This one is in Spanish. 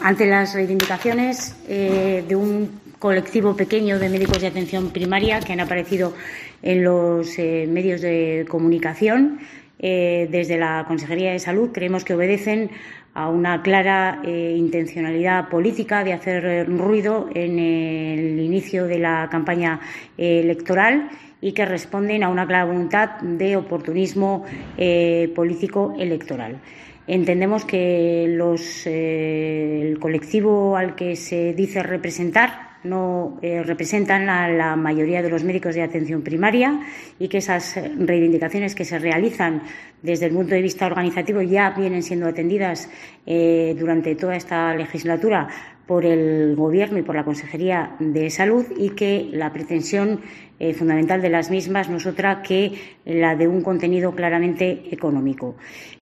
Ante las reivindicaciones de un colectivo pequeño de médicos de atención primaria que han aparecido en los medios de comunicación, desde la Consejería de Salud creemos que obedecen a una clara intencionalidad política de hacer ruido en el inicio de la campaña electoral y que responden a una clara voluntad de oportunismo político electoral. Entendemos que el colectivo al que se dice representar no representan a la mayoría de los médicos de atención primaria y que esas reivindicaciones que se realizan desde el punto de vista organizativo ya vienen siendo atendidas durante toda esta legislatura por el Gobierno y por la Consejería de Salud, y que la pretensión fundamental de las mismas no es otra que la de un contenido claramente económico.